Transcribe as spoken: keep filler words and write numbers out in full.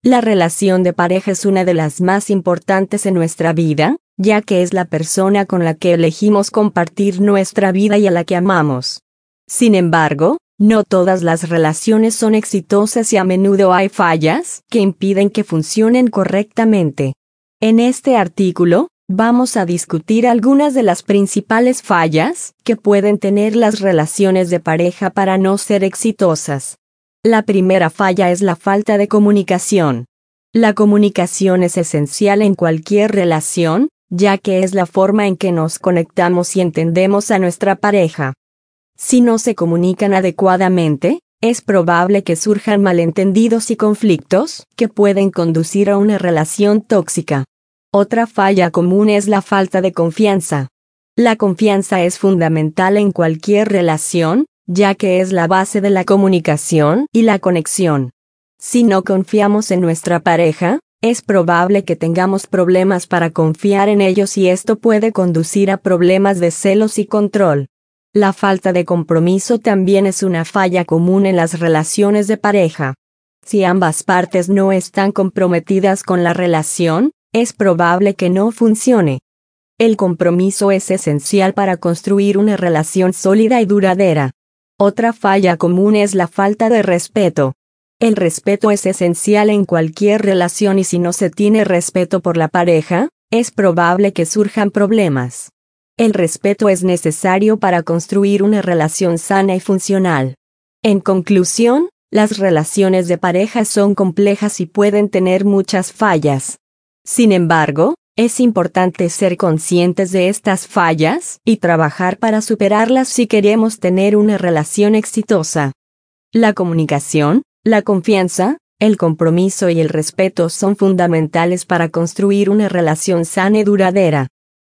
La relación de pareja es una de las más importantes en nuestra vida, ya que es la persona con la que elegimos compartir nuestra vida y a la que amamos. Sin embargo, no todas las relaciones son exitosas y a menudo hay fallas que impiden que funcionen correctamente. En este artículo, vamos a discutir algunas de las principales fallas que pueden tener las relaciones de pareja para no ser exitosas. La primera falla es la falta de comunicación. La comunicación es esencial en cualquier relación, ya que es la forma en que nos conectamos y entendemos a nuestra pareja. Si no se comunican adecuadamente, es probable que surjan malentendidos y conflictos que pueden conducir a una relación tóxica. Otra falla común es la falta de confianza. La confianza es fundamental en cualquier relación, ya que es la base de la comunicación y la conexión. Si no confiamos en nuestra pareja, es probable que tengamos problemas para confiar en ellos y esto puede conducir a problemas de celos y control. La falta de compromiso también es una falla común en las relaciones de pareja. Si ambas partes no están comprometidas con la relación, es probable que no funcione. El compromiso es esencial para construir una relación sólida y duradera. Otra falla común es la falta de respeto. El respeto es esencial en cualquier relación y si no se tiene respeto por la pareja, es probable que surjan problemas. El respeto es necesario para construir una relación sana y funcional. En conclusión, las relaciones de pareja son complejas y pueden tener muchas fallas. Sin embargo, es importante ser conscientes de estas fallas y trabajar para superarlas si queremos tener una relación exitosa. La comunicación, la confianza, el compromiso y el respeto son fundamentales para construir una relación sana y duradera.